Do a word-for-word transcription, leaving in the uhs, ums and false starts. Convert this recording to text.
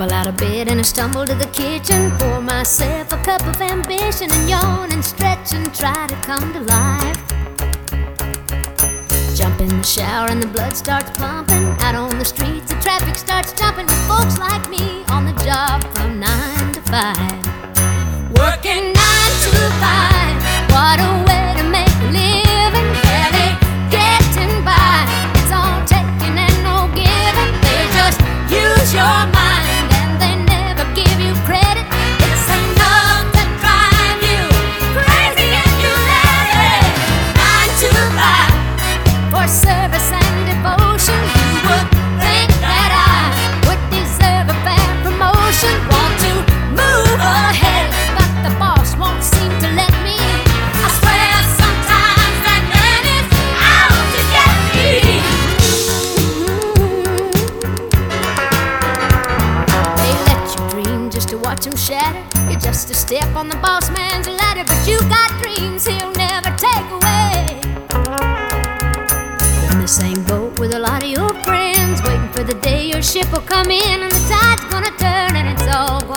Tumble out of bed and I stumble to the kitchen, pour myself a cup of ambition and yawn and stretch and try to come to life. Jump in the shower and the blood starts pumping. Out on the streets the traffic starts jumping with folks like me on the job from nine to five. Working nine to five, what a way to make a living. Barely getting by, it's all taking and no giving. They just use your mind and they never give you credit. It's enough to drive you crazy and you let it. Nine to five for service and devotion. You would think that I would deserve a fair promotion. Want to move ahead, but the boss won't seem to let me. I swear sometimes that man is out to get me. They let you dream just to watch him shatter. You're just a step on the boss man's ladder, but you got dreams he'll never take away. In the same boat with a lot of your friends, waiting for the day your ship will come in and the tide's gonna turn and it's all